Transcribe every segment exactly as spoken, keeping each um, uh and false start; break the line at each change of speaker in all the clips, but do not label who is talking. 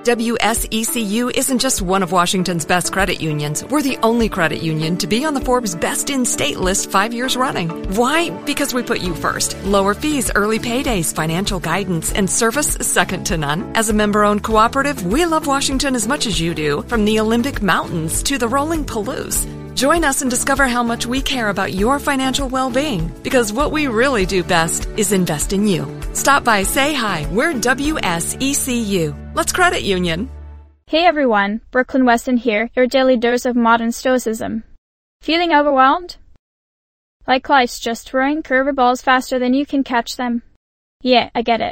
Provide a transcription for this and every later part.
W S E C U isn't just one of Washington's best credit unions. We're the only credit union to be on the Forbes Best in State list five years running. Why? Because we put you first. Lower fees, early paydays, financial guidance, and service second to none. As a member-owned cooperative, we love Washington as much as you do, from the Olympic Mountains to the rolling Palouse. Join us and discover how much we care about your financial well-being, because what we really do best is invest in you. Stop by, say hi. We're W S E C U. Let's credit union.
Hey everyone, Brooklyn Weston here, your daily dose of modern stoicism. Feeling overwhelmed? Like life's just throwing curveballs faster than you can catch them? Yeah, I get it.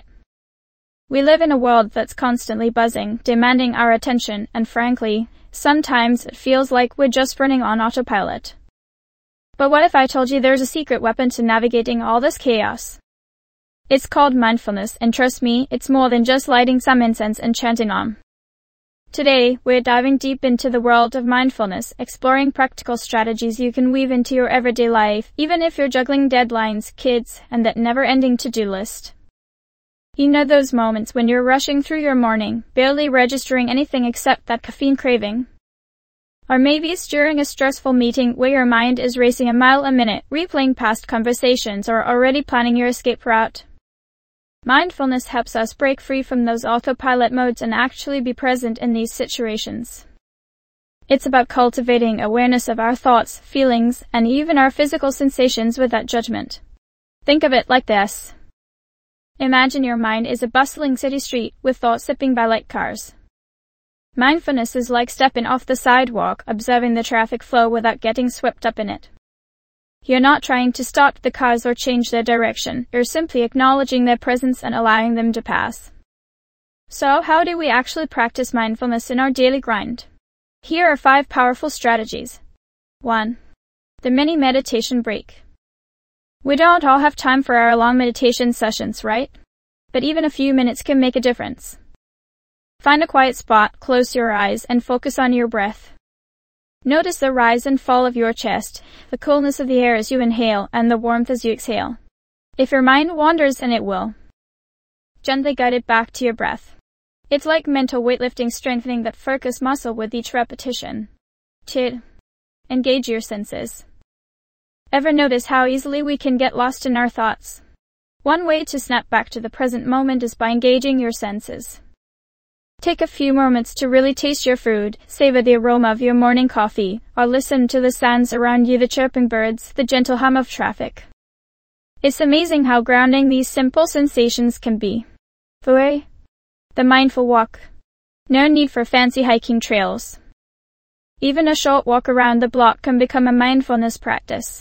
We live in a world that's constantly buzzing, demanding our attention, and frankly, sometimes it feels like we're just running on autopilot. But what if I told you there's a secret weapon to navigating all this chaos? It's called mindfulness, and trust me, it's more than just lighting some incense and chanting Om. Today, we're diving deep into the world of mindfulness, exploring practical strategies you can weave into your everyday life, even if you're juggling deadlines, kids, and that never-ending to-do list. You know those moments when you're rushing through your morning, barely registering anything except that caffeine craving? Or maybe it's during a stressful meeting where your mind is racing a mile a minute, replaying past conversations or already planning your escape route. Mindfulness helps us break free from those autopilot modes and actually be present in these situations. It's about cultivating awareness of our thoughts, feelings, and even our physical sensations without judgment. Think of it like this. Imagine your mind is a bustling city street with thoughts zipping by like cars. Mindfulness is like stepping off the sidewalk, observing the traffic flow without getting swept up in it. You're not trying to stop the cars or change their direction, you're simply acknowledging their presence and allowing them to pass. So, how do we actually practice mindfulness in our daily grind? Here are five powerful strategies. one. The mini meditation break. We don't all have time for our long meditation sessions, right? But even a few minutes can make a difference. Find a quiet spot, close your eyes, and focus on your breath. Notice the rise and fall of your chest, the coolness of the air as you inhale, and the warmth as you exhale. If your mind wanders, and it will, gently guide it back to your breath. It's like mental weightlifting, strengthening that focus muscle with each repetition. two. Engage your senses. Ever notice how easily we can get lost in our thoughts? One way to snap back to the present moment is by engaging your senses. Take a few moments to really taste your food, savor the aroma of your morning coffee, or listen to the sounds around you, the chirping birds, the gentle hum of traffic. It's amazing how grounding these simple sensations can be. four. The mindful walk. No need for fancy hiking trails. Even a short walk around the block can become a mindfulness practice.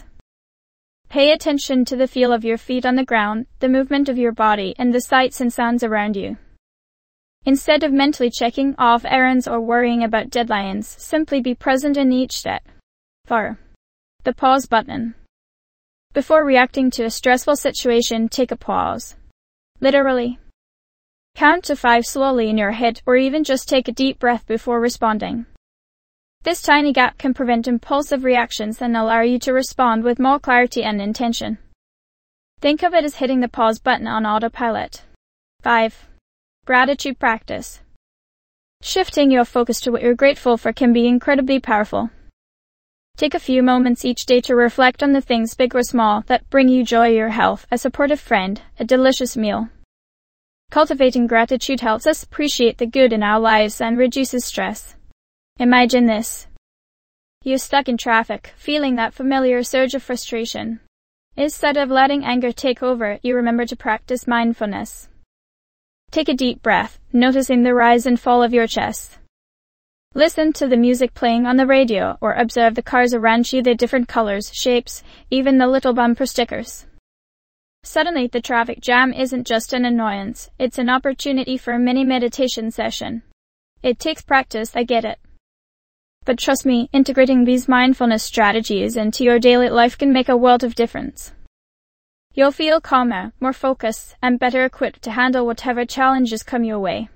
Pay attention to the feel of your feet on the ground, the movement of your body, and the sights and sounds around you. Instead of mentally checking off errands or worrying about deadlines, simply be present in each step. four. The pause button. Before reacting to a stressful situation, take a pause. Literally. Count to five slowly in your head, or even just take a deep breath before responding. This tiny gap can prevent impulsive reactions and allow you to respond with more clarity and intention. Think of it as hitting the pause button on autopilot. five. Gratitude practice. Shifting your focus to what you're grateful for can be incredibly powerful. Take a few moments each day to reflect on the things, big or small, that bring you joy: your health, a supportive friend, a delicious meal. Cultivating gratitude helps us appreciate the good in our lives and reduces stress. Imagine this. You're stuck in traffic, feeling that familiar surge of frustration. Instead of letting anger take over, you remember to practice mindfulness. Take a deep breath, noticing the rise and fall of your chest. Listen to the music playing on the radio, or observe the cars around you, their different colors, shapes, even the little bumper stickers. Suddenly, the traffic jam isn't just an annoyance, it's an opportunity for a mini meditation session. It takes practice, I get it. But trust me, integrating these mindfulness strategies into your daily life can make a world of difference. You'll feel calmer, more focused, and better equipped to handle whatever challenges come your way.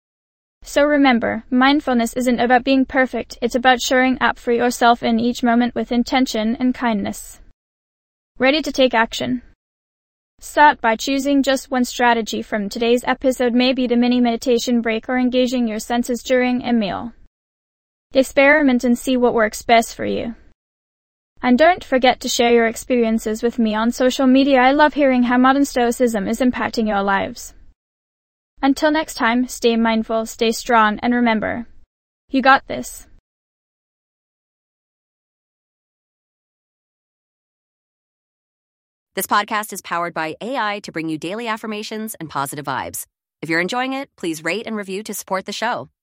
So remember, mindfulness isn't about being perfect, it's about showing up for yourself in each moment with intention and kindness. Ready to take action? Start by choosing just one strategy from today's episode, maybe the mini meditation break or engaging your senses during a meal. Experiment and see what works best for you. And don't forget to share your experiences with me on social media. I love hearing how modern Stoicism is impacting your lives. Until next time, stay mindful, stay strong, and remember, you got this.
This podcast is powered by A I to bring you daily affirmations and positive vibes. If you're enjoying it, please rate and review to support the show.